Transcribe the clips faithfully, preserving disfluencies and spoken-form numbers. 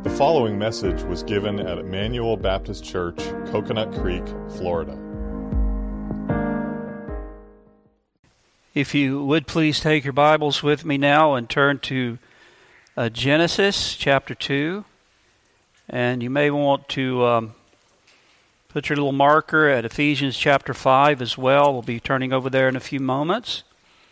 The following message was given at Emmanuel Baptist Church, Coconut Creek, Florida. If you would please take your Bibles with me now and turn to uh, Genesis chapter two. And you may want to um, put your little marker at Ephesians chapter five as well. We'll be turning over there in a few moments.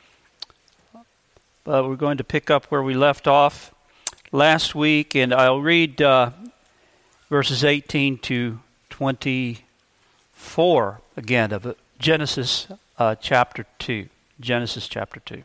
But we're going to pick up where we left off last week, and I'll read uh, verses eighteen to twenty-four again of Genesis uh, chapter two. Genesis chapter two.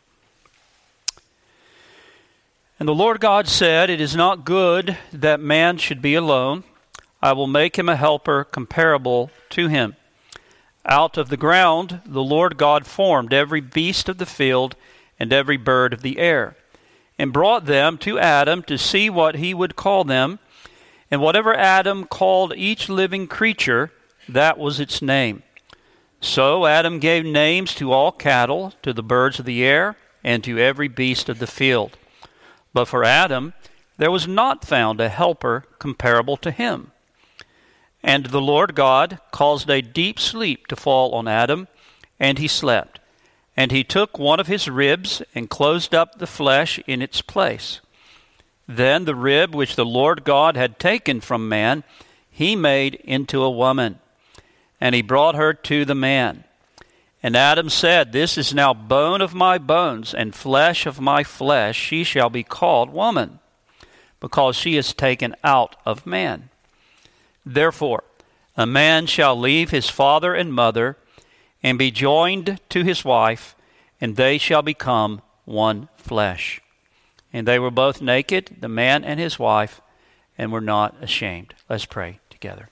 And the Lord God said, "It is not good that man should be alone. I will make him a helper comparable to him. Out of the ground the Lord God formed every beast of the field and every bird of the air, and brought them to Adam to see what he would call them. And whatever Adam called each living creature, that was its name. So Adam gave names to all cattle, to the birds of the air, and to every beast of the field. But for Adam there was not found a helper comparable to him. And the Lord God caused a deep sleep to fall on Adam, and he slept. And he took one of his ribs and closed up the flesh in its place. Then the rib which the Lord God had taken from man, he made into a woman. And he brought her to the man. And Adam said, This is now bone of my bones and flesh of my flesh. She shall be called woman, because she is taken out of man. Therefore, a man shall leave his father and mother, and be joined to his wife, and they shall become one flesh. And they were both naked, the man and his wife, and were not ashamed." Let's pray together.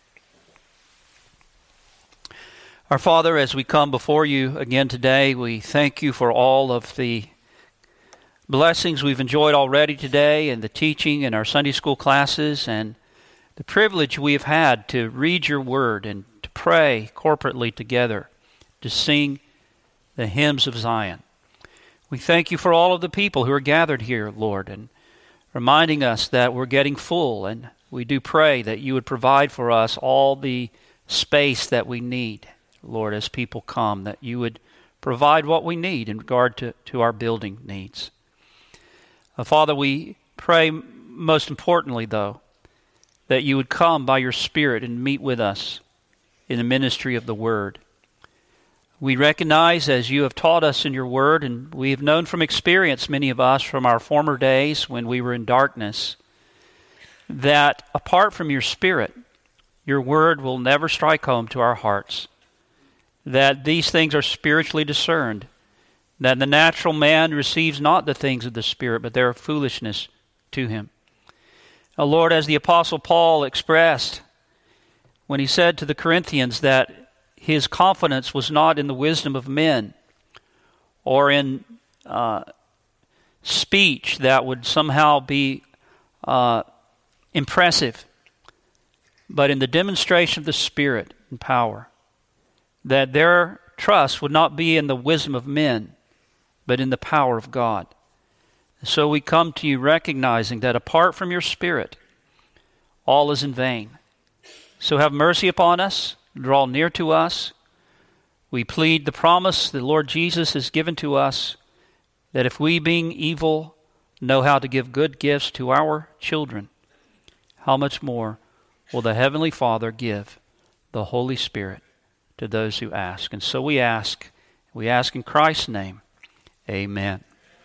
Our Father, as we come before you again today, we thank you for all of the blessings we've enjoyed already today, and the teaching in our Sunday school classes, and the privilege we have had to read your word and to pray corporately together, to sing the hymns of Zion. We thank you for all of the people who are gathered here, Lord, and reminding us that we're getting full, and we do pray that you would provide for us all the space that we need, Lord, as people come, that you would provide what we need in regard to, to our building needs. Uh, Father, we pray most importantly, though, that you would come by your Spirit and meet with us in the ministry of the Word. We recognize, as you have taught us in your word, and we have known from experience, many of us, from our former days when we were in darkness, that apart from your Spirit, your word will never strike home to our hearts, that these things are spiritually discerned, that the natural man receives not the things of the Spirit, but they are foolishness to him. Now, Lord, as the Apostle Paul expressed when he said to the Corinthians that his confidence was not in the wisdom of men or in uh, speech that would somehow be uh, impressive, but in the demonstration of the Spirit and power, that their trust would not be in the wisdom of men, but in the power of God. So we come to you recognizing that apart from your Spirit, all is in vain. So have mercy upon us. Draw near to us. We plead the promise the Lord Jesus has given to us, that if we, being evil, know how to give good gifts to our children, how much more will the Heavenly Father give the Holy Spirit to those who ask? And so we ask, we ask in Christ's name, amen.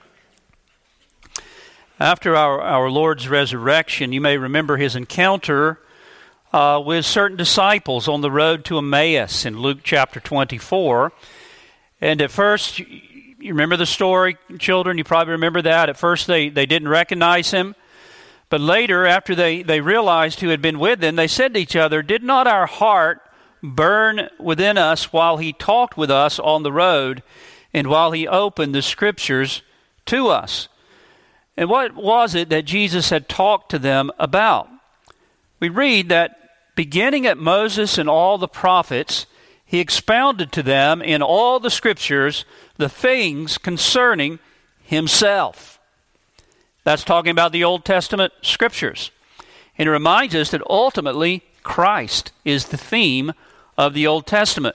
After our, our Lord's resurrection, you may remember his encounter Uh, with certain disciples on the road to Emmaus in Luke chapter twenty-four. And at first, you remember the story, children? You probably remember that. At first, they, they didn't recognize him. But later, after they, they realized who had been with them, they said to each other, "Did not our heart burn within us while he talked with us on the road and while he opened the Scriptures to us?" And what was it that Jesus had talked to them about? We read that beginning at Moses and all the prophets, he expounded to them in all the Scriptures the things concerning himself. That's talking about the Old Testament Scriptures. And it reminds us that ultimately Christ is the theme of the Old Testament.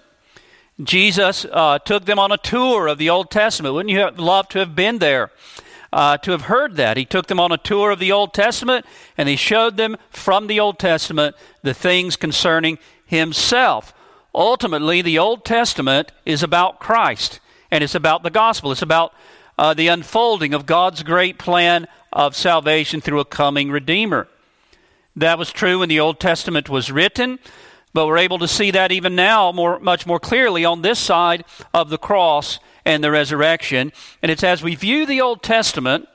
Jesus uh, took them on a tour of the Old Testament. Wouldn't you have loved to have been there, uh, to have heard that? He took them on a tour of the Old Testament, and he showed them from the Old Testament the things concerning himself. Ultimately, the Old Testament is about Christ, and it's about the gospel. It's about uh, the unfolding of God's great plan of salvation through a coming Redeemer. That was true when the Old Testament was written, but we're able to see that even now more, much more clearly on this side of the cross and the resurrection. And it's as we view the Old Testament,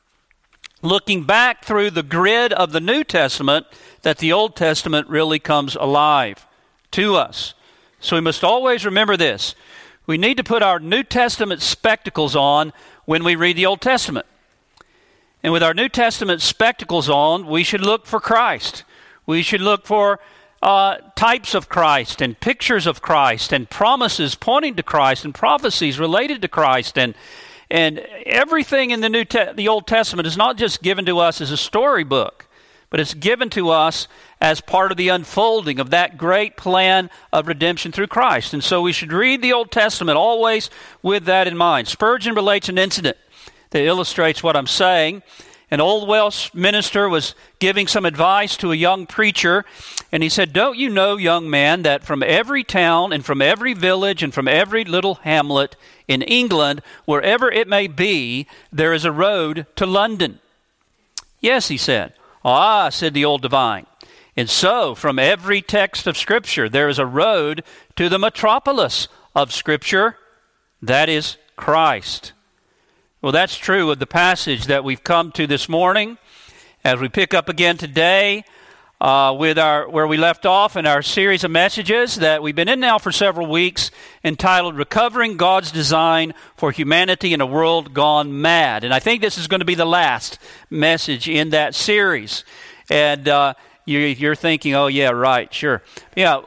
looking back through the grid of the New Testament, that the Old Testament really comes alive to us. So we must always remember this. We need to put our New Testament spectacles on when we read the Old Testament. And with our New Testament spectacles on, we should look for Christ. We should look for uh, types of Christ and pictures of Christ and promises pointing to Christ and prophecies related to Christ. And and everything in the New Te- the Old Testament is not just given to us as a storybook, but it's given to us as part of the unfolding of that great plan of redemption through Christ. And so we should read the Old Testament always with that in mind. Spurgeon relates an incident that illustrates what I'm saying. An old Welsh minister was giving some advice to a young preacher, and he said, "Don't you know, young man, that from every town and from every village and from every little hamlet in England, wherever it may be, there is a road to London?" "Yes," he said. "Ah," said the old divine, "and so from every text of Scripture there is a road to the metropolis of Scripture, that is Christ." Well, that's true of the passage that we've come to this morning. As we pick up again today uh, with our where we left off in our series of messages that we've been in now for several weeks, entitled "Recovering God's Design for Humanity in a World Gone Mad." And I think this is going to be the last message in that series. And uh, you, you're thinking, oh yeah, right, sure. Yeah.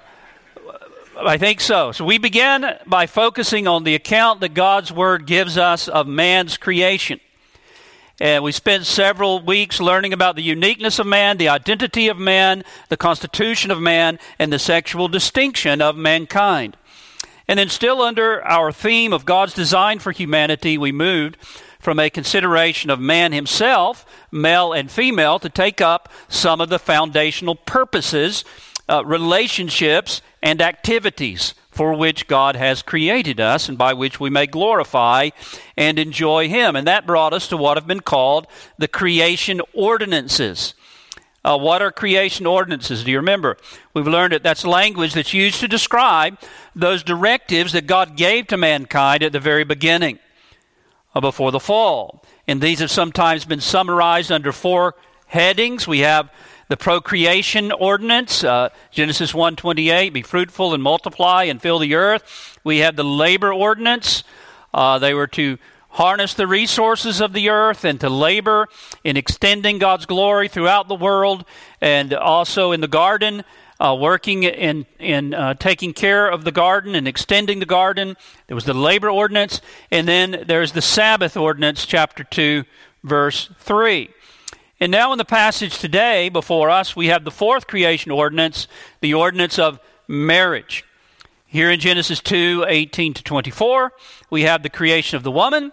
I think so. So we began by focusing on the account that God's Word gives us of man's creation. And we spent several weeks learning about the uniqueness of man, the identity of man, the constitution of man, and the sexual distinction of mankind. And then still under our theme of God's design for humanity, we moved from a consideration of man himself, male and female, to take up some of the foundational purposes, uh, relationships, and activities for which God has created us and by which we may glorify and enjoy Him. And that brought us to what have been called the creation ordinances. Uh, what are creation ordinances? Do you remember? We've learned that that's language that's used to describe those directives that God gave to mankind at the very beginning, uh, before the fall. And these have sometimes been summarized under four headings. We have the procreation ordinance, uh, Genesis one twenty-eight, be fruitful and multiply and fill the earth. We have the labor ordinance. Uh, they were to harness the resources of the earth and to labor in extending God's glory throughout the world, and also in the garden, uh, working in, in uh, taking care of the garden and extending the garden. There was the labor ordinance, and then there's the Sabbath ordinance, chapter two, verse three. And now in the passage today before us, we have the fourth creation ordinance, the ordinance of marriage. Here in Genesis two, eighteen to twenty-four, we have the creation of the woman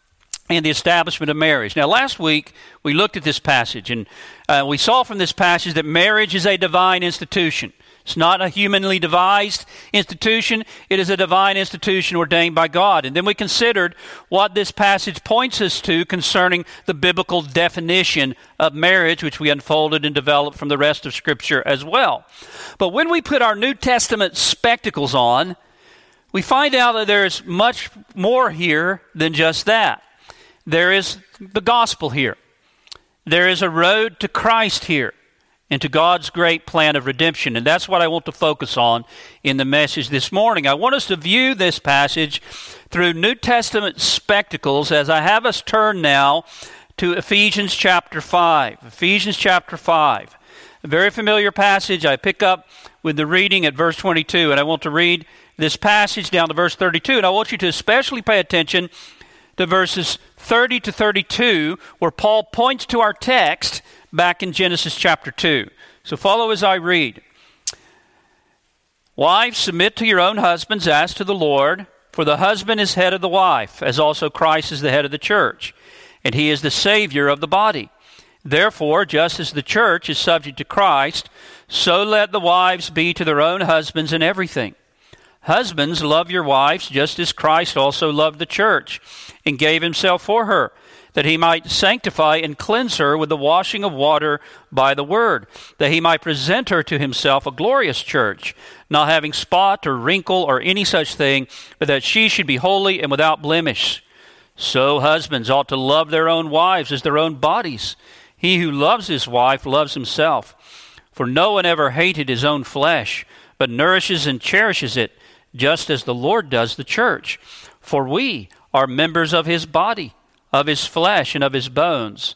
and the establishment of marriage. Now last week, we looked at this passage, and uh, we saw from this passage that marriage is a divine institution. It's not a humanly devised institution. It is a divine institution ordained by God. And then we considered what this passage points us to concerning the biblical definition of marriage, which we unfolded and developed from the rest of Scripture as well. But when we put our New Testament spectacles on, we find out that there's much more here than just that. There is the gospel here. There is a road to Christ here, into God's great plan of redemption. And that's what I want to focus on in the message this morning. I want us to view this passage through New Testament spectacles as I have us turn now to Ephesians chapter five. Ephesians chapter five. A very familiar passage. I pick up with the reading at verse twenty-two, and I want to read this passage down to verse thirty-two, and I want you to especially pay attention to verses thirty to thirty-two, where Paul points to our text back in Genesis chapter two. So follow as I read. Wives, submit to your own husbands as to the Lord, for the husband is head of the wife, as also Christ is the head of the church, and he is the Savior of the body. Therefore, just as the church is subject to Christ, so let the wives be to their own husbands in everything. Husbands, love your wives, just as Christ also loved the church, and gave himself for her, that he might sanctify and cleanse her with the washing of water by the word, that he might present her to himself a glorious church, not having spot or wrinkle or any such thing, but that she should be holy and without blemish. So husbands ought to love their own wives as their own bodies. He who loves his wife loves himself. For no one ever hated his own flesh, but nourishes and cherishes it, just as the Lord does the church. For we are members of his body, of his flesh and of his bones.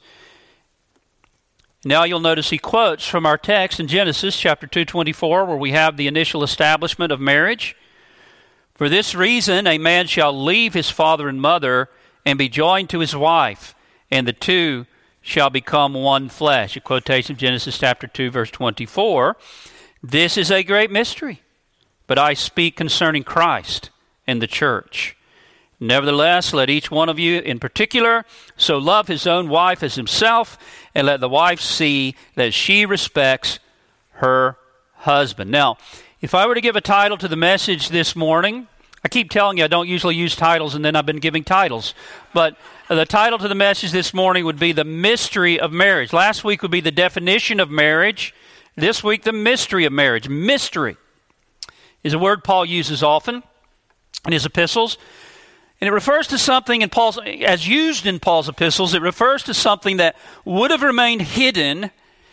Now you'll notice he quotes from our text in Genesis chapter two twenty-four, where we have the initial establishment of marriage. For this reason a man shall leave his father and mother and be joined to his wife, and the two shall become one flesh. A quotation of Genesis chapter two verse twenty-four. This is a great mystery, but I speak concerning Christ and the church. Nevertheless, let each one of you in particular so love his own wife as himself, and let the wife see that she respects her husband. Now, if I were to give a title to the message this morning, I keep telling you I don't usually use titles, and then I've been giving titles. But the title to the message this morning would be The Mystery of Marriage. Last week would be the definition of marriage. This week, the mystery of marriage. Mystery is a word Paul uses often in his epistles. And it refers to something in Paul's, as used in Paul's epistles, it refers to something that would have remained hidden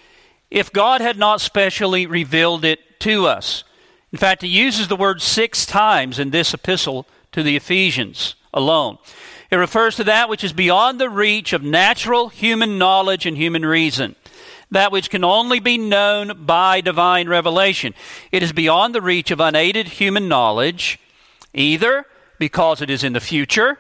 if God had not specially revealed it to us. In fact, he uses the word six times in this epistle to the Ephesians alone. It refers to that which is beyond the reach of natural human knowledge and human reason, that which can only be known by divine revelation. It is beyond the reach of unaided human knowledge, either because it is in the future,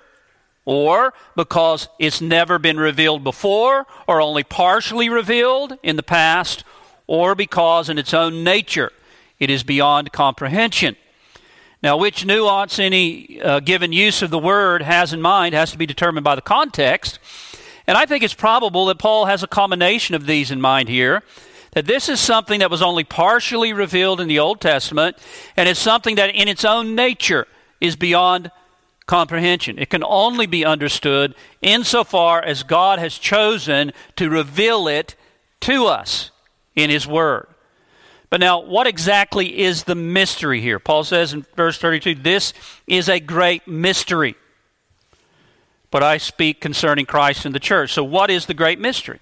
or because it's never been revealed before, or only partially revealed in the past, or because in its own nature it is beyond comprehension. Now, which nuance any uh, given use of the word has in mind has to be determined by the context. And I think it's probable that Paul has a combination of these in mind here, that this is something that was only partially revealed in the Old Testament, and it's something that in its own nature is beyond comprehension. It can only be understood insofar as God has chosen to reveal it to us in his word. But now, what exactly is the mystery here? Paul says in verse thirty-two, this is a great mystery, but I speak concerning Christ and the church. So what is the great mystery?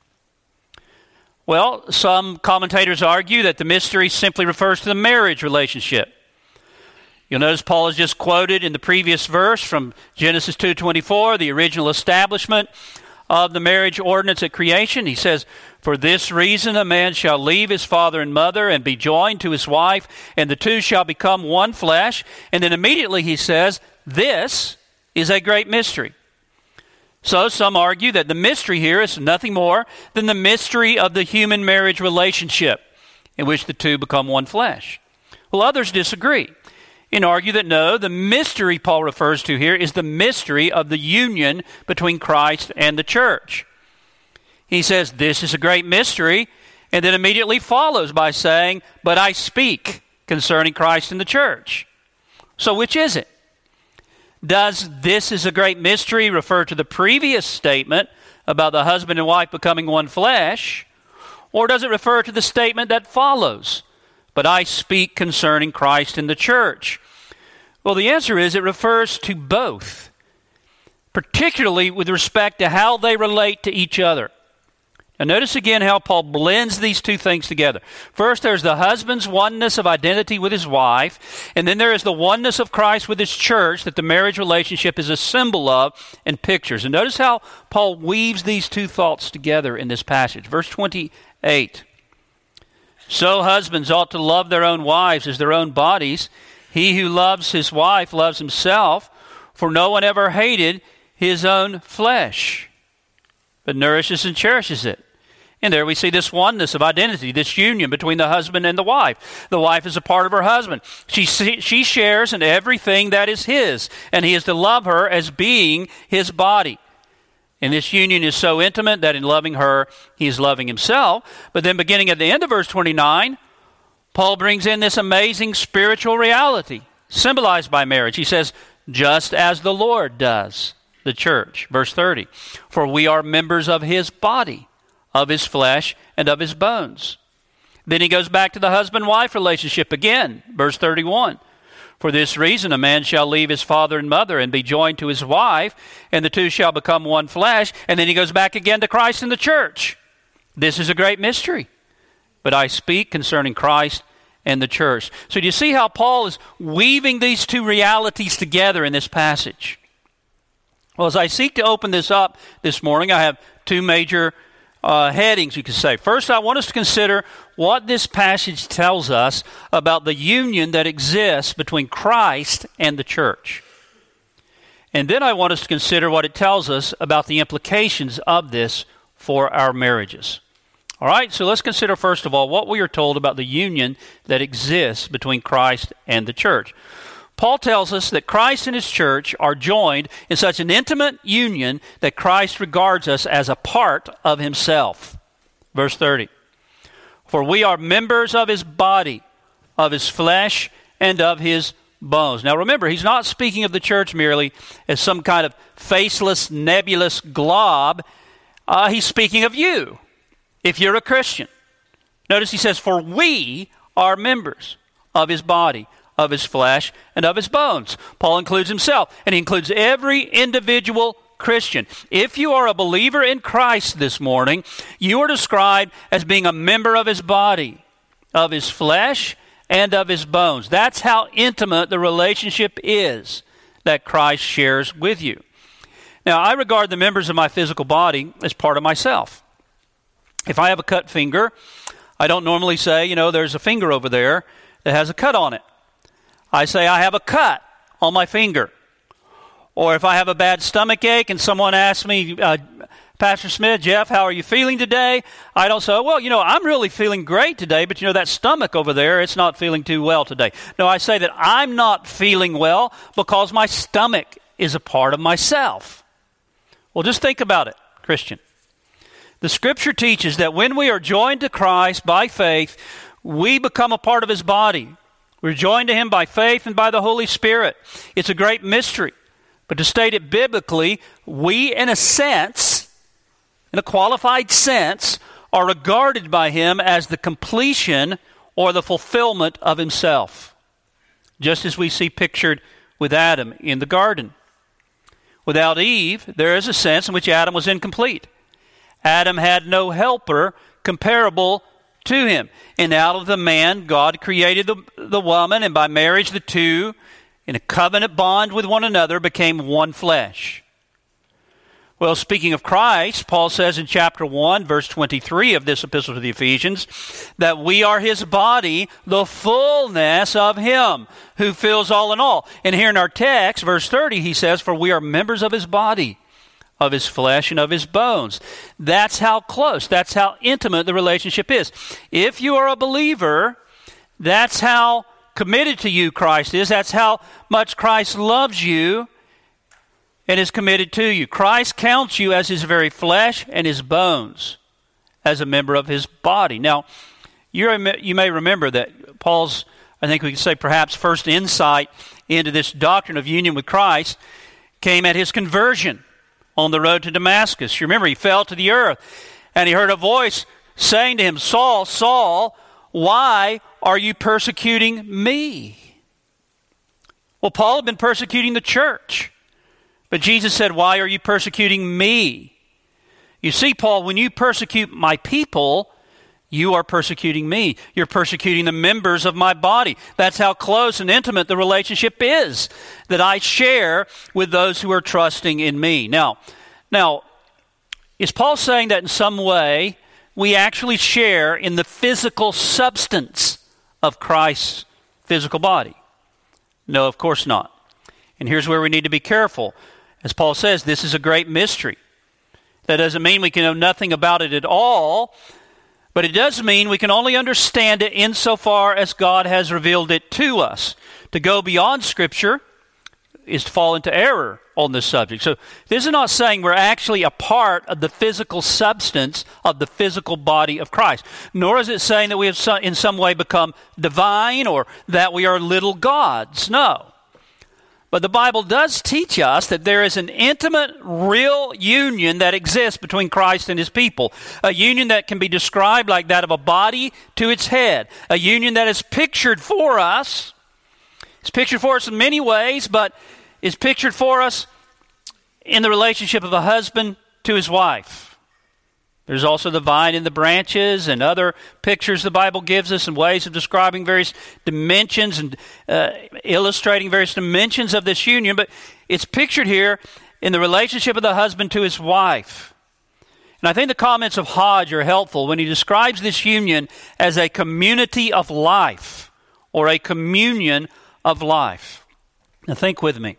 Well, some commentators argue that the mystery simply refers to the marriage relationship. You'll notice Paul has just quoted in the previous verse from Genesis two twenty-four, the original establishment of the marriage ordinance at creation. He says, for this reason a man shall leave his father and mother and be joined to his wife, and the two shall become one flesh. And then immediately he says, this is a great mystery. So some argue that the mystery here is nothing more than the mystery of the human marriage relationship in which the two become one flesh. Well, others disagree and argue that no, the mystery Paul refers to here is the mystery of the union between Christ and the church. He says, this is a great mystery, and then immediately follows by saying, but I speak concerning Christ and the church. So which is it? Does this is a great mystery refer to the previous statement about the husband and wife becoming one flesh, or does it refer to the statement that follows, but I speak concerning Christ and the church? Well, the answer is it refers to both, particularly with respect to how they relate to each other. Now notice again how Paul blends these two things together. First, there's the husband's oneness of identity with his wife, and then there is the oneness of Christ with his church that the marriage relationship is a symbol of and pictures. And notice how Paul weaves these two thoughts together in this passage. Verse twenty-eight. So husbands ought to love their own wives as their own bodies. He who loves his wife loves himself, for no one ever hated his own flesh, but nourishes and cherishes it, And there we see this oneness of identity, this union between the husband and the wife. The wife is a part of her husband. She, she shares in everything that is his, and he is to love her as being his body. And this union is so intimate that in loving her, he is loving himself. But then beginning at the end of verse twenty-nine, Paul brings in this amazing spiritual reality symbolized by marriage. He says, just as the Lord does the church. Verse thirty, for we are members of his body, of his flesh, and of his bones. Then he goes back to the husband-wife relationship again. Verse thirty-one, for this reason a man shall leave his father and mother and be joined to his wife, and the two shall become one flesh. And then he goes back again to Christ and the church. This is a great mystery, but I speak concerning Christ and the church. So do you see how Paul is weaving these two realities together in this passage? Well, as I seek to open this up this morning, I have two major uh, headings, you could say. First, I want us to consider what this passage tells us about the union that exists between Christ and the church. And then I want us to consider what it tells us about the implications of this for our marriages. All right, so let's consider first of all what we are told about the union that exists between Christ and the church. Paul tells us that Christ and his church are joined in such an intimate union that Christ regards us as a part of himself. Verse thirty, for we are members of his body, of his flesh, and of his bones. Now remember, he's not speaking of the church merely as some kind of faceless, nebulous glob. Uh, he's speaking of you, if you're a Christian. Notice he says, for we are members of his body, of his flesh, and of his bones. Paul includes himself, and he includes every individual Christian. If you are a believer in Christ this morning, you are described as being a member of his body, of his flesh, and of his bones. That's how intimate the relationship is that Christ shares with you. Now, I regard the members of my physical body as part of myself. If I have a cut finger, I don't normally say, you know, there's a finger over there that has a cut on it. I say, I have a cut on my finger. Or if I have a bad stomach ache and someone asks me, uh, Pastor Smith, Jeff, how are you feeling today? I don't say, well, you know, I'm really feeling great today, but you know, that stomach over there, it's not feeling too well today. No, I say that I'm not feeling well because my stomach is a part of myself. Well, just think about it, Christian. The Scripture teaches that when we are joined to Christ by faith, we become a part of his body. We're joined to him by faith and by the Holy Spirit. It's a great mystery. But to state it biblically, we, in a sense, in a qualified sense, are regarded by him as the completion or the fulfillment of himself, just as we see pictured with Adam in the garden. Without Eve, there is a sense in which Adam was incomplete. Adam had no helper comparable to him. And out of the man, God created the, the woman, and by marriage, the two, in a covenant bond with one another, became one flesh. Well, speaking of Christ, Paul says in chapter one, verse twenty-three of this epistle to the Ephesians, that we are his body, the fullness of him who fills all in all. And here in our text, verse thirty, he says, for we are members of his body, of his flesh, and of his bones. That's how close, that's how intimate the relationship is. If you are a believer, that's how committed to you Christ is. That's how much Christ loves you and is committed to you. Christ counts you as his very flesh and his bones, as a member of his body. Now, you're, you may remember that Paul's, I think we could say perhaps first insight into this doctrine of union with Christ came at his conversion on the road to Damascus. You remember, he fell to the earth, and he heard a voice saying to him, Saul, Saul, why are you persecuting me? Well, Paul had been persecuting the church, but Jesus said, why are you persecuting me? You see, Paul, when you persecute my people, you are persecuting me. You're persecuting the members of my body. That's how close and intimate the relationship is that I share with those who are trusting in me. Now, now, is Paul saying that in some way we actually share in the physical substance of Christ's physical body? No, of course not. And here's where we need to be careful. As Paul says, this is a great mystery. That doesn't mean we can know nothing about it at all, But it does mean we can only understand it insofar as God has revealed it to us. To go beyond Scripture is to fall into error on this subject. So this is not saying we're actually a part of the physical substance of the physical body of Christ. Nor is it saying that we have some, in some way become divine or that we are little gods. No. But the Bible does teach us that there is an intimate, real union that exists between Christ and his people. A union that can be described like that of a body to its head. A union that is pictured for us. It's pictured for us in many ways, but is pictured for us in the relationship of a husband to his wife. There's also the vine and the branches and other pictures the Bible gives us and ways of describing various dimensions and uh, illustrating various dimensions of this union. But it's pictured here in the relationship of the husband to his wife. And I think the comments of Hodge are helpful when he describes this union as a community of life or a communion of life. Now think with me.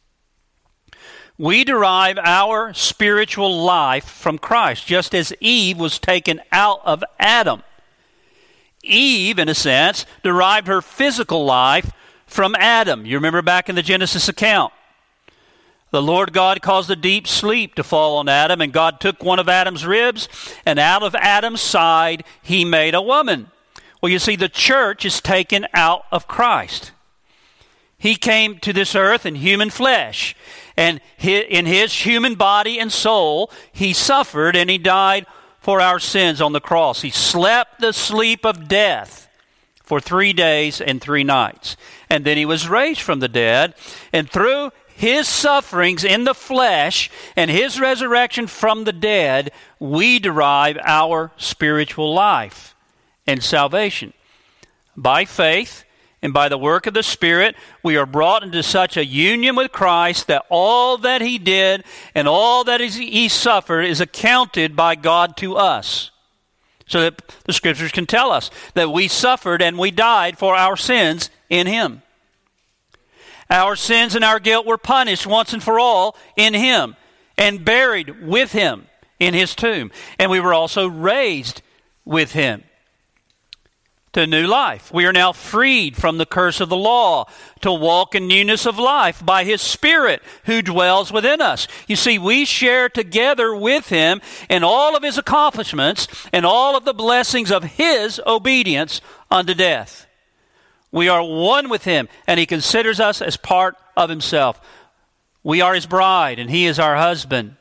We derive our spiritual life from Christ, just as Eve was taken out of Adam. Eve, in a sense, derived her physical life from Adam. You remember back in the Genesis account. The Lord God caused a deep sleep to fall on Adam, and God took one of Adam's ribs, and out of Adam's side he made a woman. Well, you see, the church is taken out of Christ. He came to this earth in human flesh, and in his human body and soul, he suffered and he died for our sins on the cross. He slept the sleep of death for three days and three nights. And then he was raised from the dead, and through his sufferings in the flesh and his resurrection from the dead, we derive our spiritual life and salvation. By faith, and by the work of the Spirit, we are brought into such a union with Christ that all that he did and all that he suffered is accounted by God to us. So that the Scriptures can tell us that we suffered and we died for our sins in him. Our sins and our guilt were punished once and for all in him and buried with him in his tomb. And we were also raised with him to new life. We are now freed from the curse of the law to walk in newness of life by his Spirit who dwells within us. You see, we share together with him in all of his accomplishments and all of the blessings of his obedience unto death. We are one with him, and he considers us as part of himself. We are his bride, and he is our husband.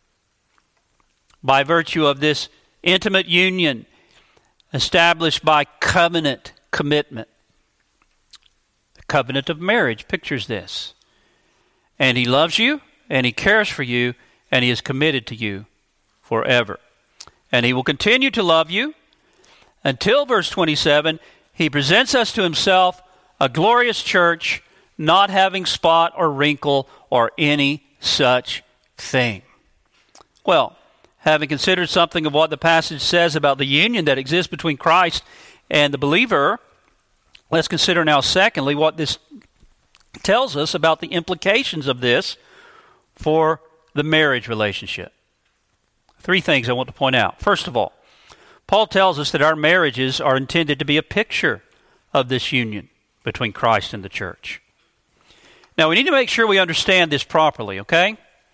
By virtue of this intimate union established by covenant commitment. The covenant of marriage pictures this. And he loves you, and he cares for you, and he is committed to you forever. And he will continue to love you until, verse twenty-seven, he presents us to himself a glorious church, not having spot or wrinkle or any such thing. Well, having considered something of what the passage says about the union that exists between Christ and the believer, let's consider now, secondly, what this tells us about the implications of this for the marriage relationship. Three things I want to point out. First of all, Paul tells us that our marriages are intended to be a picture of this union between Christ and the church. Now, we need to make sure we understand this properly, okay?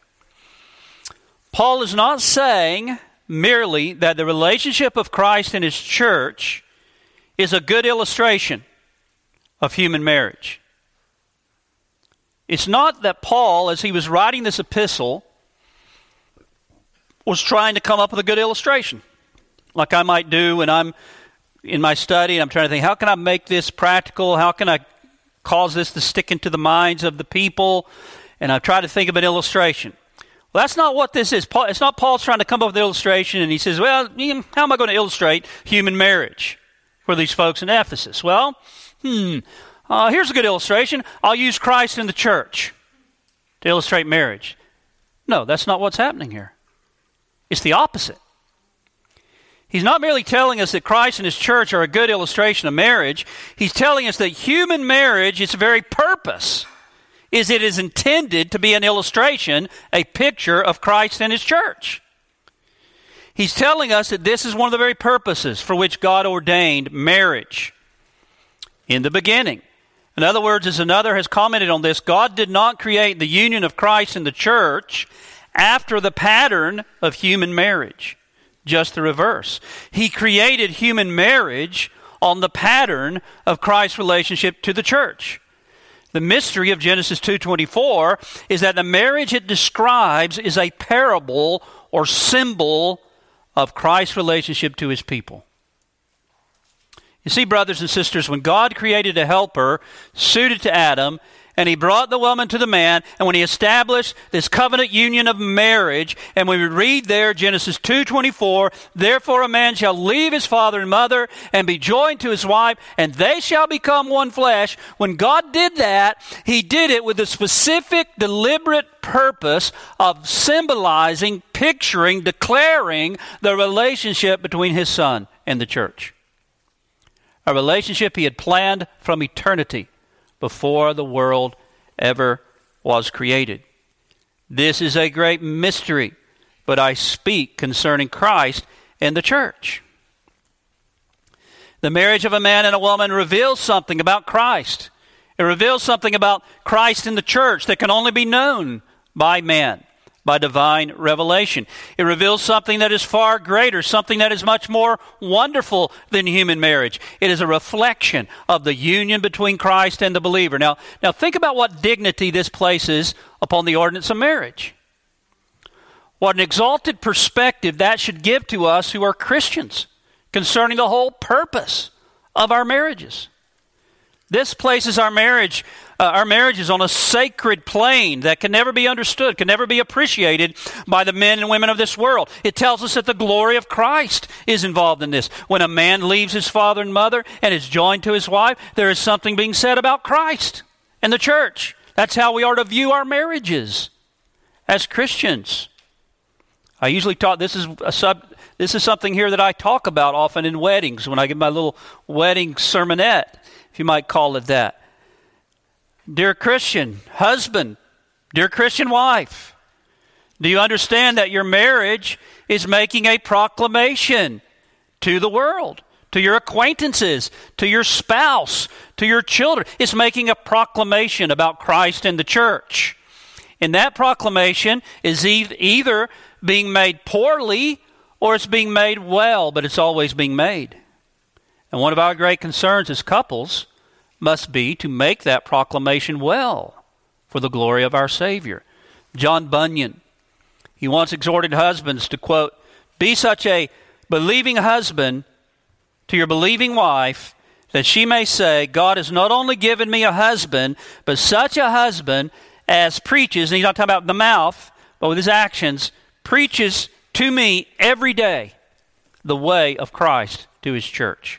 Paul is not saying merely that the relationship of Christ and his church is a good illustration of human marriage. It's not that Paul, as he was writing this epistle, was trying to come up with a good illustration, like I might do when I'm in my study and I'm trying to think, how can I make this practical? How can I cause this to stick into the minds of the people? And I try to think of an illustration. Well, that's not what this is. Paul, it's not Paul's trying to come up with an illustration and he says, well, how am I going to illustrate human marriage for these folks in Ephesus? Well, hmm, uh, here's a good illustration. I'll use Christ and the church to illustrate marriage. No, that's not what's happening here. It's the opposite. He's not merely telling us that Christ and his church are a good illustration of marriage. He's telling us that human marriage, its very purpose, is it is intended to be an illustration, a picture of Christ and his church. He's telling us that this is one of the very purposes for which God ordained marriage in the beginning. In other words, as another has commented on this, God did not create the union of Christ and the church after the pattern of human marriage. Just the reverse. He created human marriage on the pattern of Christ's relationship to the church. The mystery of Genesis two twenty-four is that the marriage it describes is a parable or symbol of Christ's relationship to his people. You see, brothers and sisters, when God created a helper suited to Adam, and he brought the woman to the man, and when he established this covenant union of marriage, and when we read there, Genesis two twenty-four, therefore a man shall leave his father and mother, and be joined to his wife, and they shall become one flesh. When God did that, he did it with the specific, deliberate purpose of symbolizing, picturing, declaring the relationship between his son and the church. A relationship he had planned from eternity, before the world ever was created. This is a great mystery, but I speak concerning Christ and the church. The marriage of a man and a woman reveals something about Christ. It reveals something about Christ and the church that can only be known by man, by divine revelation. It reveals something that is far greater, something that is much more wonderful than human marriage. It is a reflection of the union between Christ and the believer. Now, now think about what dignity this places upon the ordinance of marriage. What an exalted perspective that should give to us who are Christians concerning the whole purpose of our marriages. This places our marriage, uh, our marriages on a sacred plane that can never be understood, can never be appreciated by the men and women of this world. It tells us that the glory of Christ is involved in this. When a man leaves his father and mother and is joined to his wife, there is something being said about Christ and the church. That's how we are to view our marriages as Christians. I usually talk, this is a sub, this is something here that I talk about often in weddings when I give my little wedding sermonette, if you might call it that. Dear Christian husband, dear Christian wife, do you understand that your marriage is making a proclamation to the world, to your acquaintances, to your spouse, to your children? It's making a proclamation about Christ and the church. And that proclamation is e- either being made poorly or it's being made well, but it's always being made. And one of our great concerns as couples must be to make that proclamation well for the glory of our Savior. John Bunyan, he once exhorted husbands to, quote, be such a believing husband to your believing wife that she may say, God has not only given me a husband, but such a husband as preaches, and he's not talking about the mouth, but with his actions, preaches to me every day the way of Christ to his church.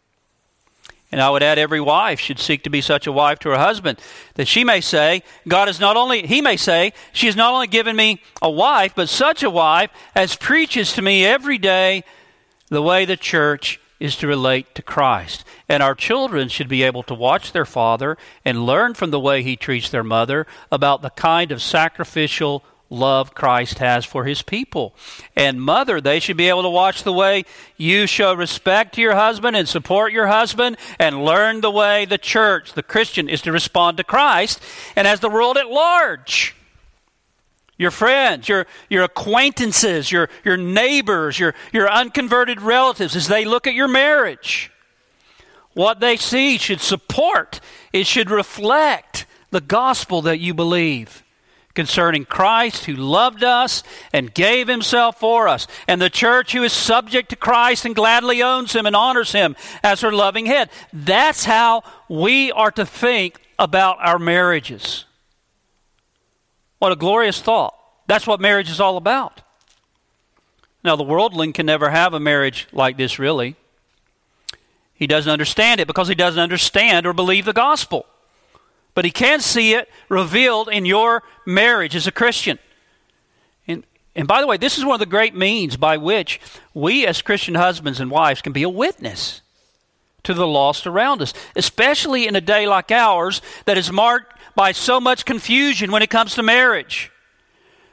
And I would add, every wife should seek to be such a wife to her husband, that she may say, God is not only, he may say, she has not only given me a wife, but such a wife as preaches to me every day the way the church is to relate to Christ. And our children should be able to watch their father and learn from the way he treats their mother about the kind of sacrificial love Christ has for his people. And mother, they should be able to watch the way you show respect to your husband and support your husband and learn the way the church, the Christian, is to respond to Christ and as the world at large. Your friends, your, your acquaintances, your, your neighbors, your, your unconverted relatives, as they look at your marriage, what they see should support, it should reflect the gospel that you believe concerning Christ who loved us and gave himself for us, and the church who is subject to Christ and gladly owns him and honors him as her loving head. That's how we are to think about our marriages. What a glorious thought. That's what marriage is all about. Now, the worldling can never have a marriage like this, really. He doesn't understand it because he doesn't understand or believe the gospel. But he can see it revealed in your marriage as a Christian. And, and by the way, this is one of the great means by which we as Christian husbands and wives can be a witness to the lost around us, especially in a day like ours that is marked by so much confusion when it comes to marriage.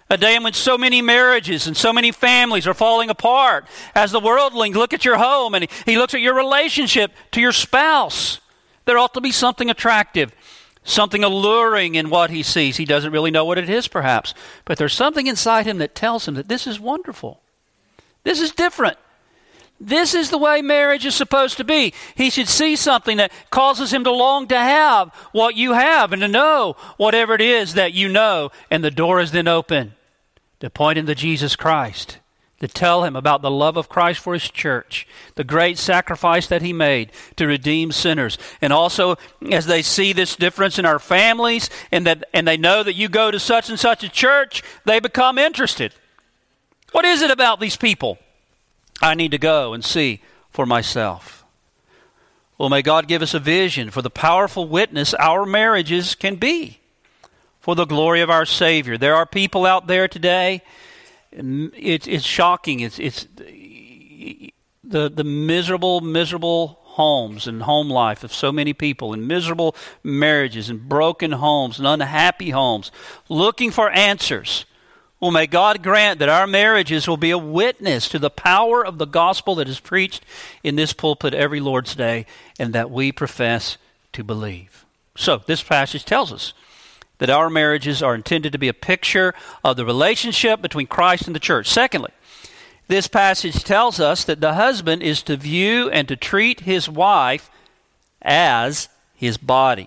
A day in which so many marriages and so many families are falling apart. As the worldling look at your home and he looks at your relationship to your spouse, there ought to be something attractive, something alluring in what he sees. He doesn't really know what it is perhaps, but there's something inside him that tells him that this is wonderful. This is different. This is the way marriage is supposed to be. He should see something that causes him to long to have what you have and to know whatever it is that you know. And the door is then open to point him to Jesus Christ, to tell him about the love of Christ for his church, the great sacrifice that he made to redeem sinners. And also, as they see this difference in our families and that and they know that you go to such and such a church, they become interested. What is it about these people? I need to go and see for myself. Well, may God give us a vision for the powerful witness our marriages can be for the glory of our Savior. There are people out there today, it's, it's shocking. It's, it's the, the miserable, miserable homes and home life of so many people, and miserable marriages and broken homes and unhappy homes, looking for answers. Well, may God grant that our marriages will be a witness to the power of the gospel that is preached in this pulpit every Lord's Day and that we profess to believe. So, this passage tells us that our marriages are intended to be a picture of the relationship between Christ and the church. Secondly, this passage tells us that the husband is to view and to treat his wife as his body.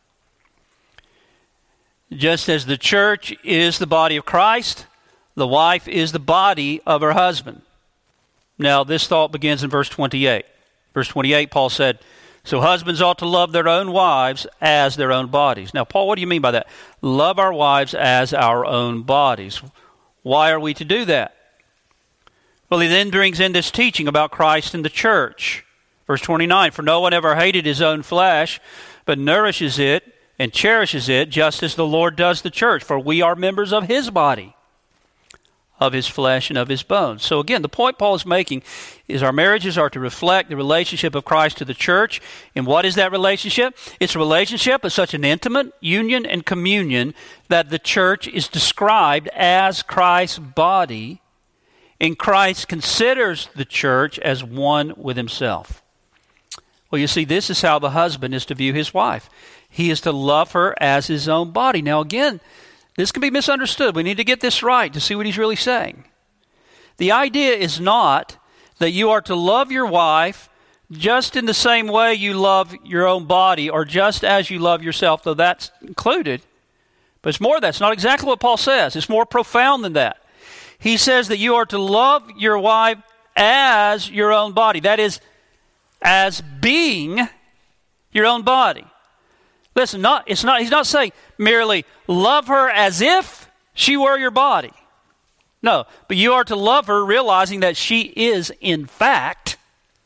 Just as the church is the body of Christ, the wife is the body of her husband. Now, this thought begins in verse twenty-eight. Verse twenty-eight, Paul said, so husbands ought to love their own wives as their own bodies. Now, Paul, what do you mean by that? Love our wives as our own bodies. Why are we to do that? Well, he then brings in this teaching about Christ and the church. Verse twenty-nine, for no one ever hated his own flesh, but nourishes it and cherishes it just as the Lord does the church, for we are members of his body, of his flesh and of his bones. So again, the point Paul is making is our marriages are to reflect the relationship of Christ to the church. And what is that relationship? It's a relationship of such an intimate union and communion that the church is described as Christ's body, and Christ considers the church as one with himself. Well, you see, this is how the husband is to view his wife. He is to love her as his own body. Now again, this can be misunderstood. We need to get this right to see what he's really saying. The idea is not that you are to love your wife just in the same way you love your own body or just as you love yourself, though that's included. But it's more than that. It's not exactly what Paul says. It's more profound than that. He says that you are to love your wife as your own body. That is, as being your own body. Listen, not, it's not, he's not saying merely love her as if she were your body. No, but you are to love her realizing that she is, in fact,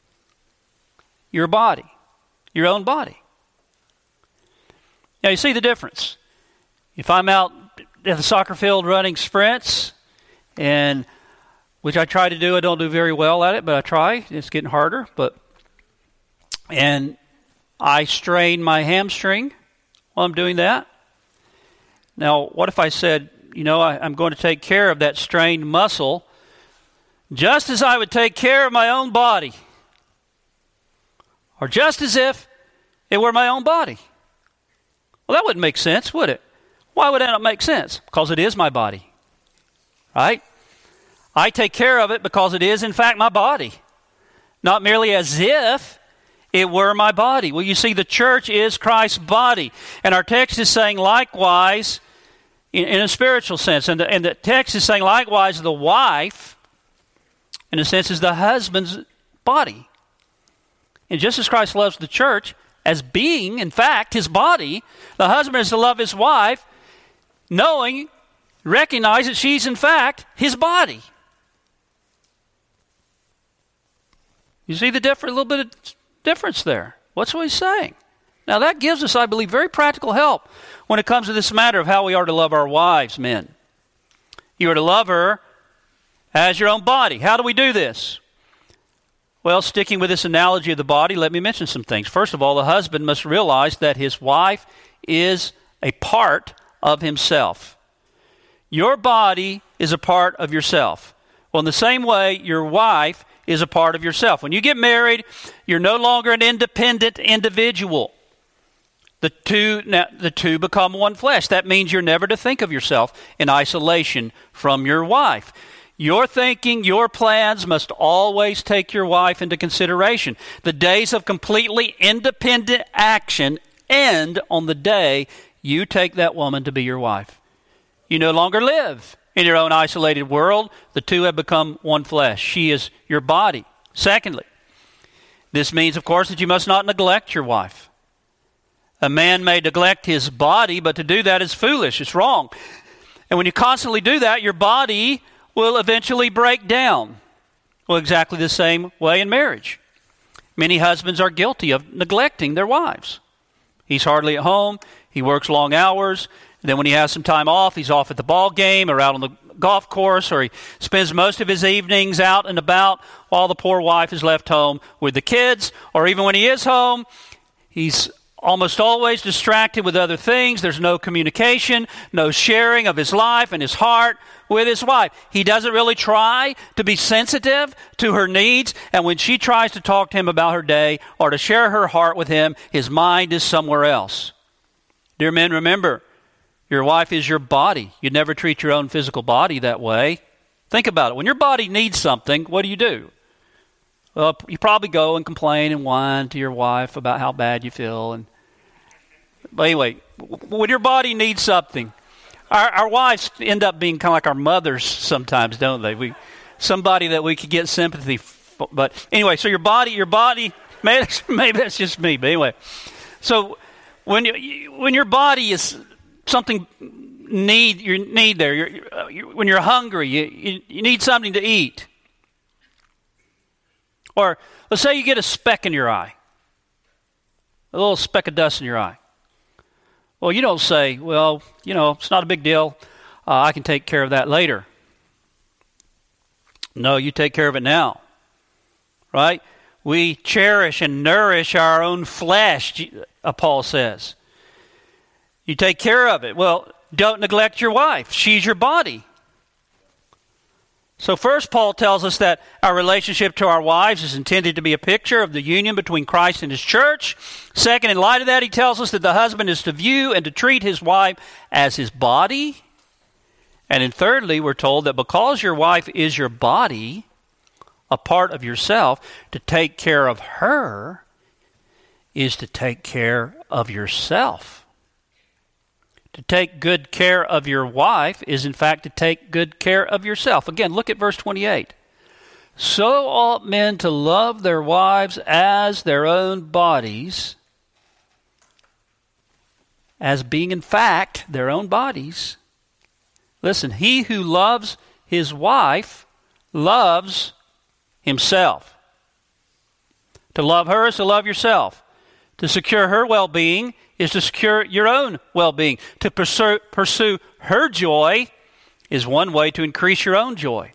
your body, your own body. Now, you see the difference. If I'm out at the soccer field running sprints, and which I try to do, I don't do very well at it, but I try. It's getting harder, but and I strain my hamstring while I'm doing that. Now, what if I said, you know, I, I'm going to take care of that strained muscle just as I would take care of my own body, or just as if it were my own body? Well, that wouldn't make sense, would it? Why would that not make sense? Because it is my body, right? I take care of it because it is, in fact, my body, not merely as if it were my body. Well, you see, the church is Christ's body. And our text is saying likewise, in, in a spiritual sense, and the, and the text is saying likewise, the wife, in a sense, is the husband's body. And just as Christ loves the church as being, in fact, his body, the husband is to love his wife, knowing, recognize that she's, in fact, his body. You see the difference, a little bit of difference there. What's what he's saying? Now that gives us, I believe, very practical help when it comes to this matter of how we are to love our wives, men. You are to love her as your own body. How do we do this? Well, sticking with this analogy of the body, let me mention some things. First of all, the husband must realize that his wife is a part of himself. Your body is a part of yourself. Well, in the same way, your wife is a part of yourself. When you get married, you're no longer an independent individual. The two, now, the two become one flesh. That means you're never to think of yourself in isolation from your wife. Your thinking, your plans must always take your wife into consideration. The days of completely independent action end on the day you take that woman to be your wife. You no longer live in your own isolated world. The two have become one flesh. She is your body. Secondly, this means, of course, that you must not neglect your wife. A man may neglect his body, but to do that is foolish. It's wrong. And when you constantly do that, your body will eventually break down. Well, exactly the same way in marriage. Many husbands are guilty of neglecting their wives. He's hardly at home. He works long hours. And then when he has some time off, he's off at the ball game or out on the golf course, or he spends most of his evenings out and about while the poor wife is left home with the kids. Or even when he is home, he's almost always distracted with other things. There's no communication, no sharing of his life and his heart with his wife. He doesn't really try to be sensitive to her needs, and when she tries to talk to him about her day or to share her heart with him, his mind is somewhere else. Dear men, remember, your wife is your body. You never treat your own physical body that way. Think about it. When your body needs something, what do you do? Well, you probably go and complain and whine to your wife about how bad you feel. And but anyway, when your body needs something, our, our wives end up being kind of like our mothers sometimes, don't they? We somebody that we could get sympathy for. But anyway, so your body, your body, maybe, maybe that's just me. But anyway, so when you, when your body is something need you need there, you're, you're, when you're hungry, you, you you need something to eat. Or let's say you get a speck in your eye, a little speck of dust in your eye. Well, you don't say, well, you know, it's not a big deal. Uh, I can take care of that later. No, you take care of it now, right? We cherish and nourish our own flesh, uh, Paul says. You take care of it. Well, don't neglect your wife. She's your body. So first, Paul tells us that our relationship to our wives is intended to be a picture of the union between Christ and his church. Second, in light of that, he tells us that the husband is to view and to treat his wife as his body. And then thirdly, we're told that because your wife is your body, a part of yourself, to take care of her is to take care of yourself. To take good care of your wife is, in fact, to take good care of yourself. Again, look at verse twenty-eight. So ought men to love their wives as their own bodies, as being, in fact, their own bodies. Listen, he who loves his wife loves himself. To love her is to love yourself. To secure her well-being is to secure your own well-being. To pursue, pursue her joy is one way to increase your own joy.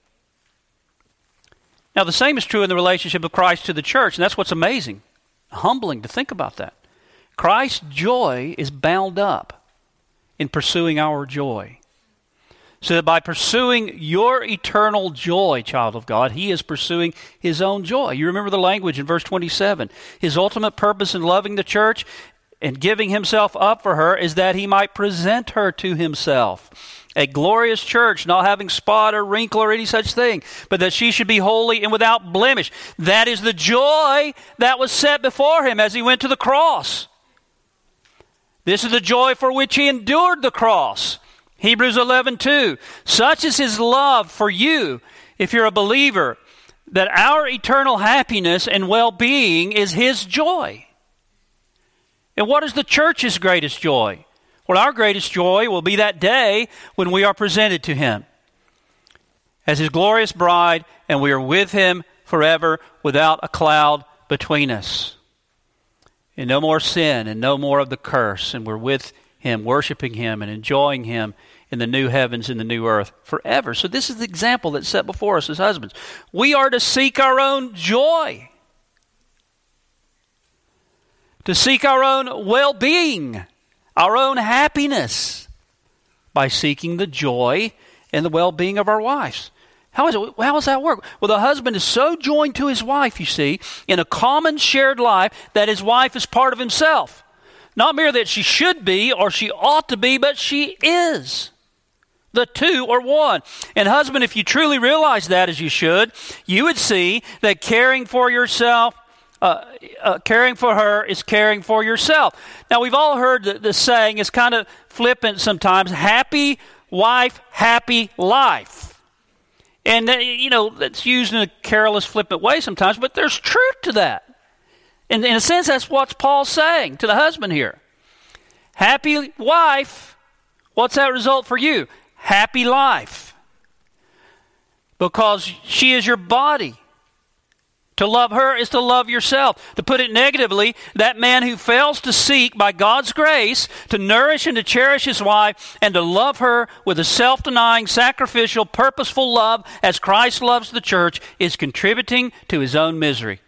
Now, the same is true in the relationship of Christ to the church, and that's what's amazing, humbling to think about that. Christ's joy is bound up in pursuing our joy. So that by pursuing your eternal joy, child of God, he is pursuing his own joy. You remember the language in verse twenty-seven. His ultimate purpose in loving the church and giving himself up for her is that he might present her to himself. A glorious church, not having spot or wrinkle or any such thing, but that she should be holy and without blemish. That is the joy that was set before him as he went to the cross. This is the joy for which he endured the cross. Hebrews eleven two. Such is his love for you, if you're a believer, that our eternal happiness and well-being is his joy. And what is the church's greatest joy? Well, our greatest joy will be that day when we are presented to him as his glorious bride, and we are with him forever without a cloud between us. And no more sin and no more of the curse, and we're with him, worshiping him and enjoying him in the new heavens and the new earth forever. So this is the example that's set before us as husbands. We are to seek our own joy, to seek our own well-being, our own happiness by seeking the joy and the well-being of our wives. How, is it, how does that work? Well, the husband is so joined to his wife, you see, in a common shared life that his wife is part of himself. Not merely that she should be or she ought to be, but she is. The two are one. And husband, if you truly realize that, as you should, you would see that caring for yourself, uh, uh, caring for her is caring for yourself. Now, we've all heard the, the saying, it's kind of flippant sometimes, happy wife, happy life. And, uh, you know, that's used in a careless, flippant way sometimes, but there's truth to that. And in a sense, that's what Paul's saying to the husband here. Happy wife, what's that result for you? Happy life. Because she is your body. To love her is to love yourself. To put it negatively, that man who fails to seek by God's grace to nourish and to cherish his wife and to love her with a self-denying, sacrificial, purposeful love as Christ loves the church is contributing to his own misery.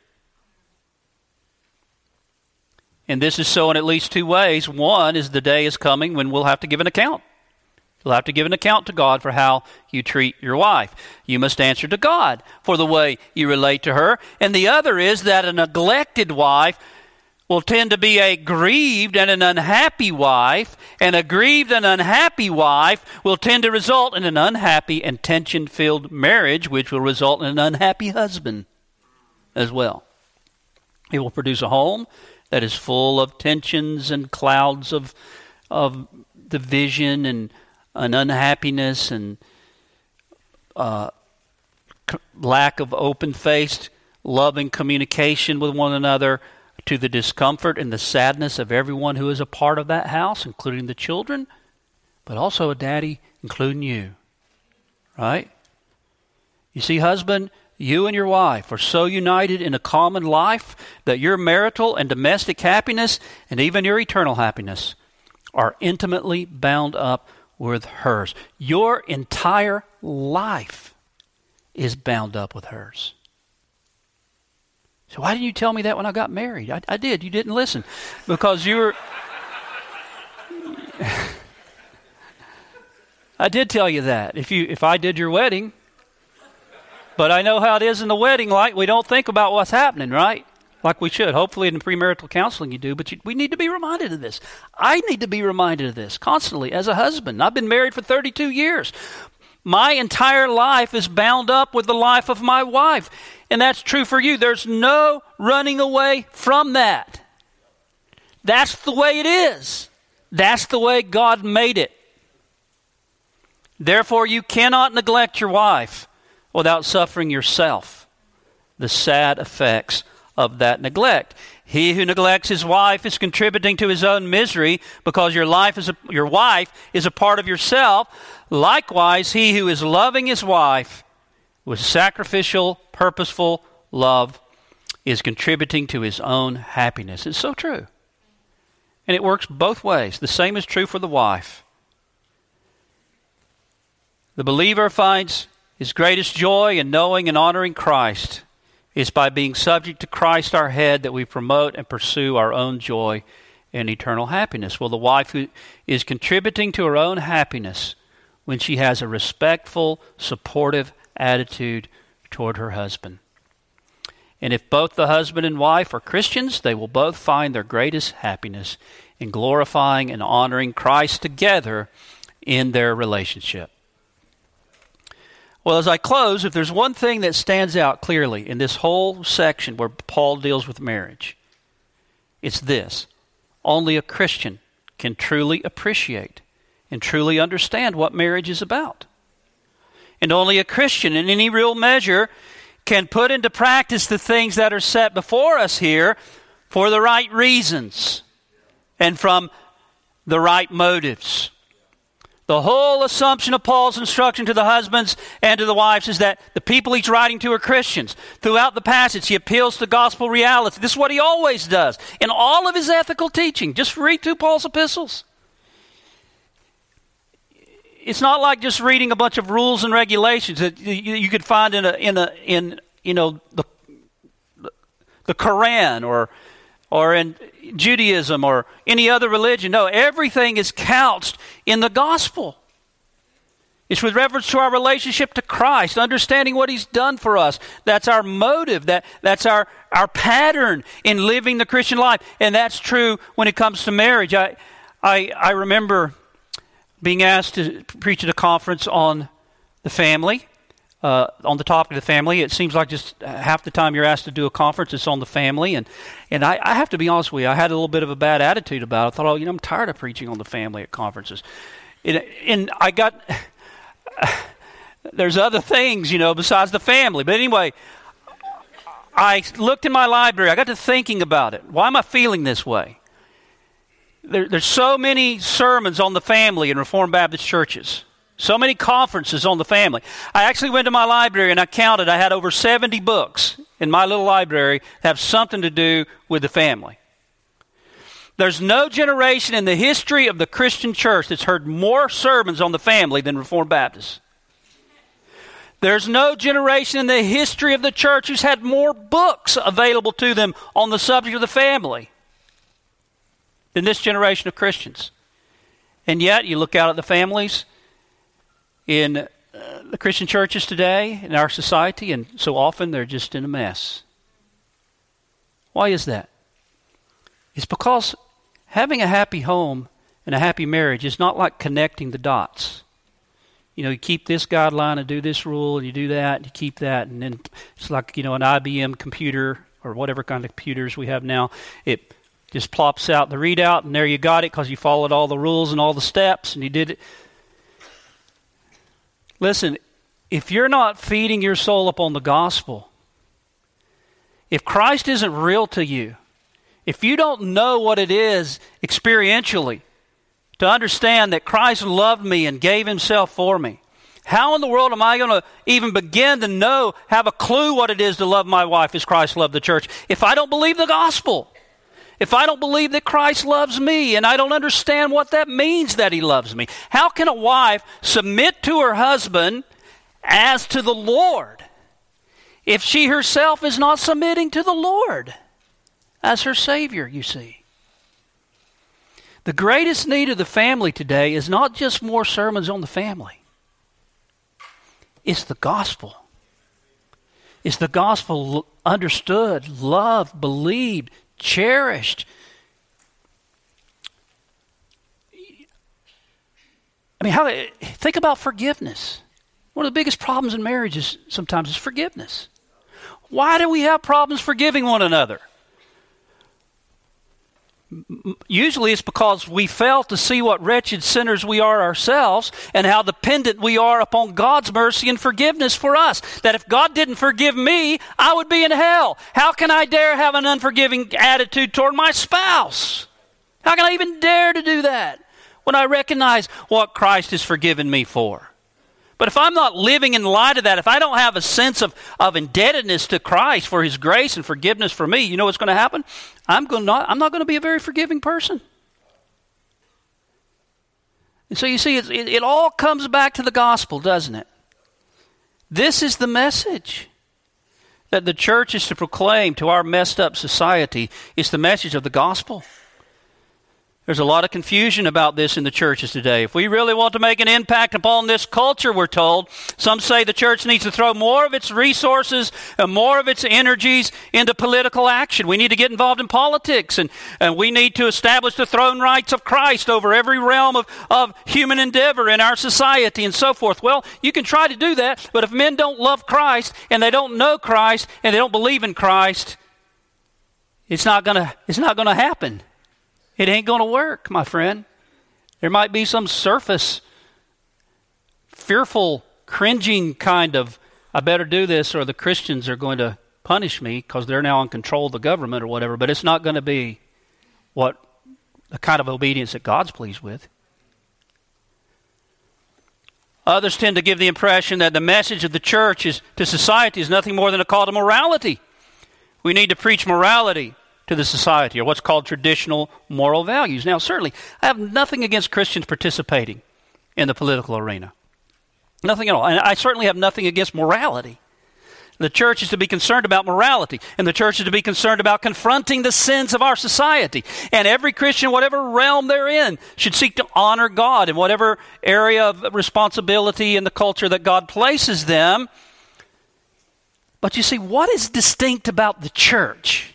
And this is so in at least two ways. One is the day is coming when we'll have to give an account. You'll have to give an account to God for how you treat your wife. You must answer to God for the way you relate to her. And the other is that a neglected wife will tend to be a grieved and an unhappy wife, and a grieved and unhappy wife will tend to result in an unhappy and tension-filled marriage, which will result in an unhappy husband as well. It will produce a home that is full of tensions and clouds of, of division and an unhappiness and uh, c- lack of open-faced, loving communication with one another, to the discomfort and the sadness of everyone who is a part of that house, including the children, but also a daddy, including you. Right? You see, husband, you and your wife are so united in a common life that your marital and domestic happiness and even your eternal happiness are intimately bound up with hers. Your entire life is bound up with hers. So why didn't you tell me that when I got married? I, I did. You didn't listen. Because you were... I did tell you that. If you, if I did your wedding... But I know how it is in the wedding, like we don't think about what's happening, right? Like we should. Hopefully in premarital counseling you do, but you, we need to be reminded of this. I need to be reminded of this constantly as a husband. I've been married for thirty-two years. My entire life is bound up with the life of my wife, and that's true for you. There's no running away from that. That's the way it is. That's the way God made it. Therefore, you cannot neglect your wife without suffering yourself the sad effects of that neglect. He who neglects his wife is contributing to his own misery, because your life is a, your wife is a part of yourself. Likewise, he who is loving his wife with sacrificial, purposeful love is contributing to his own happiness. It's so true. And it works both ways. The same is true for the wife. The believer finds his greatest joy in knowing and honoring Christ is by being subject to Christ our head, that we promote and pursue our own joy and eternal happiness. Well, the wife who is contributing to her own happiness when she has a respectful, supportive attitude toward her husband. And if both the husband and wife are Christians, they will both find their greatest happiness in glorifying and honoring Christ together in their relationship. Well, as I close, if there's one thing that stands out clearly in this whole section where Paul deals with marriage, it's this: only a Christian can truly appreciate and truly understand what marriage is about. And only a Christian, in any real measure, can put into practice the things that are set before us here for the right reasons and from the right motives. The whole assumption of Paul's instruction to the husbands and to the wives is that the people he's writing to are Christians. Throughout the passage, he appeals to gospel reality. This is what he always does in all of his ethical teaching. Just read through Paul's epistles. It's not like just reading a bunch of rules and regulations that you could find in a in a in you know the the Quran or or in Judaism or any other religion. No, everything is couched in the gospel. It's with reference to our relationship to Christ, understanding what He's done for us. That's our motive. That, that's our, our pattern in living the Christian life. And that's true when it comes to marriage. I, I, I remember being asked to preach at a conference on the family, uh, on the topic of the family. It seems like just half the time you're asked to do a conference, it's on the family. And, and I, I have to be honest with you, I had a little bit of a bad attitude about it. I thought, oh, you know, I'm tired of preaching on the family at conferences. And, and I got... There's other things, you know, besides the family. But anyway, I looked in my library. I got to thinking about it. Why am I feeling this way? There, there's so many sermons on the family in Reformed Baptist churches. So many conferences on the family. I actually went to my library and I counted. I had over seventy books in my little library that have something to do with the family. There's no generation in the history of the Christian church that's heard more sermons on the family than Reformed Baptists. There's no generation in the history of the church who's had more books available to them on the subject of the family than this generation of Christians. And yet, you look out at the families in uh, the Christian churches today, in our society, and so often they're just in a mess. Why is that? It's because having a happy home and a happy marriage is not like connecting the dots. You know, you keep this guideline and do this rule, and you do that, and you keep that, and then it's like, you know, an I B M computer or whatever kind of computers we have now. It just plops out the readout, and there you got it because you followed all the rules and all the steps, and you did it. Listen, if you're not feeding your soul upon the gospel, if Christ isn't real to you, if you don't know what it is experientially to understand that Christ loved me and gave Himself for me, how in the world am I going to even begin to know, have a clue what it is to love my wife as Christ loved the church if I don't believe the gospel? If I don't believe that Christ loves me and I don't understand what that means that He loves me? How can a wife submit to her husband as to the Lord if she herself is not submitting to the Lord as her Savior, you see? The greatest need of the family today is not just more sermons on the family. It's the gospel. It's the gospel understood, loved, believed, cherished. I mean, how? Think about forgiveness. One of the biggest problems in marriage is sometimes is forgiveness. Why do we have problems forgiving one another? Usually it's because we fail to see what wretched sinners we are ourselves and how dependent we are upon God's mercy and forgiveness for us. That if God didn't forgive me, I would be in hell. How can I dare have an unforgiving attitude toward my spouse? How can I even dare to do that when I recognize what Christ has forgiven me for? But if I'm not living in light of that, if I don't have a sense of, of indebtedness to Christ for His grace and forgiveness for me, you know what's going to happen? I'm going not, I'm not going to be a very forgiving person. And so you see, it, it, it all comes back to the gospel, doesn't it? This is the message that the church is to proclaim to our messed up society. It's the message of the gospel. There's a lot of confusion about this in the churches today. If we really want to make an impact upon this culture, we're told, some say the church needs to throw more of its resources and more of its energies into political action. We need to get involved in politics, and, and we need to establish the throne rights of Christ over every realm of, of human endeavor in our society and so forth. Well, you can try to do that, but if men don't love Christ and they don't know Christ and they don't believe in Christ, it's not gonna, it's not gonna happen. It ain't going to work, my friend. There might be some surface, fearful, cringing kind of, I better do this or the Christians are going to punish me because they're now in control of the government or whatever, but it's not going to be what the kind of obedience that God's pleased with. Others tend to give the impression that the message of the church is to society is nothing more than a call to morality. We need to preach morality to the society, or what's called traditional moral values. Now, certainly, I have nothing against Christians participating in the political arena. Nothing at all. And I certainly have nothing against morality. The church is to be concerned about morality, and the church is to be concerned about confronting the sins of our society. And every Christian, whatever realm they're in, should seek to honor God in whatever area of responsibility in the culture that God places them. But you see, what is distinct about the church?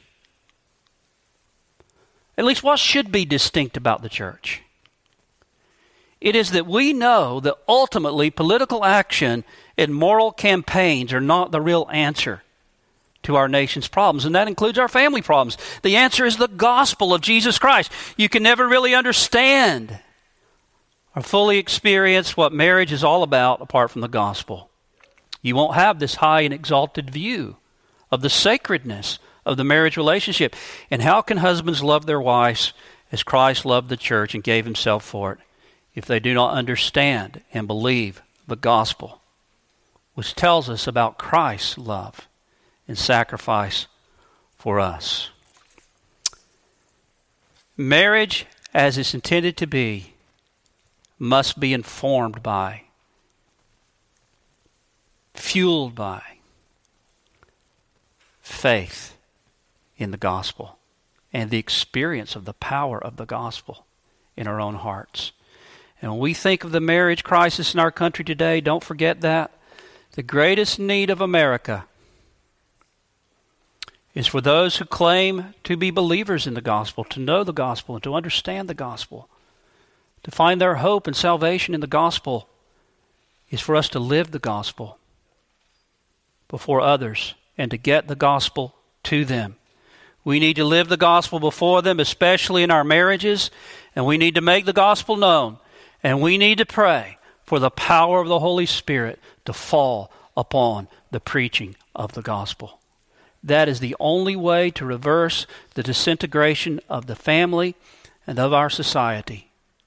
At least what should be distinct about the church? It is that we know that ultimately political action and moral campaigns are not the real answer to our nation's problems, and that includes our family problems. The answer is the gospel of Jesus Christ. You can never really understand or fully experience what marriage is all about apart from the gospel. You won't have this high and exalted view of the sacredness of the marriage relationship. And how can husbands love their wives as Christ loved the church and gave himself for it if they do not understand and believe the gospel, which tells us about Christ's love and sacrifice for us? Marriage, as it's intended to be, must be informed by, fueled by, faith in the gospel and the experience of the power of the gospel in our own hearts. And when we think of the marriage crisis in our country today, don't forget that the greatest need of America is for those who claim to be believers in the gospel, to know the gospel and to understand the gospel, to find their hope and salvation in the gospel, is for us to live the gospel before others and to get the gospel to them. We need to live the gospel before them, especially in our marriages, and we need to make the gospel known. And we need to pray for the power of the Holy Spirit to fall upon the preaching of the gospel. That is the only way to reverse the disintegration of the family and of our society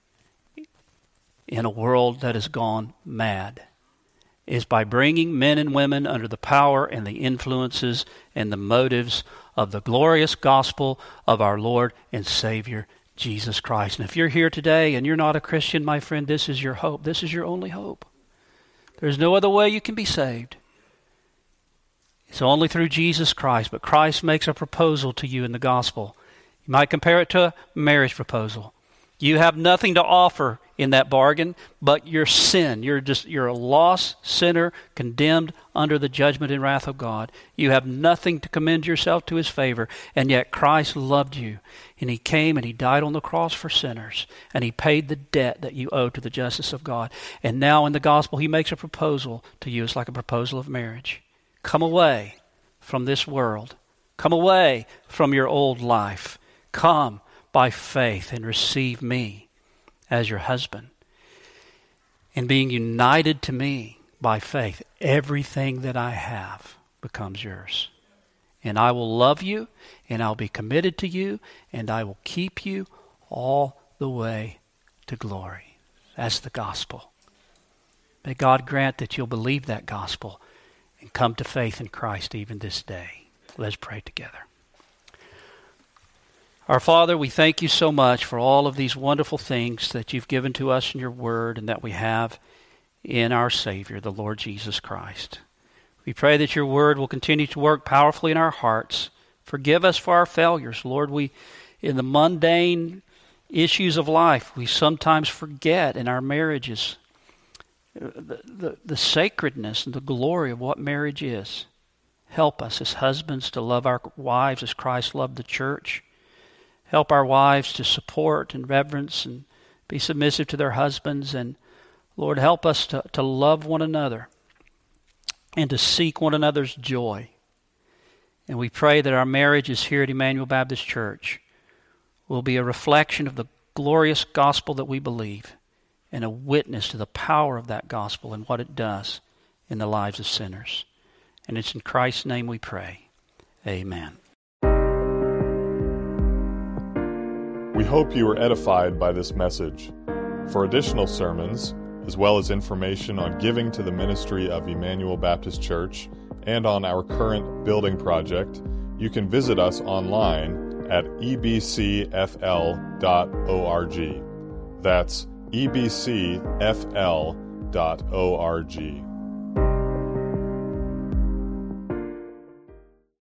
in a world that has gone mad, is by bringing men and women under the power and the influences and the motives of the glorious gospel of our Lord and Savior, Jesus Christ. And if you're here today and you're not a Christian, my friend, this is your hope. This is your only hope. There's no other way you can be saved. It's only through Jesus Christ. But Christ makes a proposal to you in the gospel. You might compare it to a marriage proposal. You have nothing to offer in that bargain but your sin. You're just you're a lost sinner condemned under the judgment and wrath of God. You have nothing to commend yourself to his favor, and yet Christ loved you, and he came and he died on the cross for sinners, and he paid the debt that you owe to the justice of God. And now in the gospel he makes a proposal to you. It's like a proposal of marriage. Come away from this world. Come away from your old life. Come by faith and receive me as your husband. And being united to me by faith, everything that I have becomes yours. And I will love you, and I'll be committed to you, and I will keep you all the way to glory. That's the gospel. May God grant that you'll believe that gospel and come to faith in Christ even this day. Let's pray together. Our Father, we thank you so much for all of these wonderful things that you've given to us in your word and that we have in our Savior, the Lord Jesus Christ. We pray that your word will continue to work powerfully in our hearts. Forgive us for our failures. Lord, we, in the mundane issues of life, we sometimes forget in our marriages the, the, the sacredness and the glory of what marriage is. Help us as husbands to love our wives as Christ loved the church. Help our wives to support and reverence and be submissive to their husbands. And Lord, help us to, to love one another and to seek one another's joy. And we pray that our marriages here at Emmanuel Baptist Church will be a reflection of the glorious gospel that we believe and a witness to the power of that gospel and what it does in the lives of sinners. And it's in Christ's name we pray. Amen. We hope you were edified by this message. For additional sermons, as well as information on giving to the ministry of Emmanuel Baptist Church and on our current building project, you can visit us online at e b c f l dot org. That's e b c f l dot org.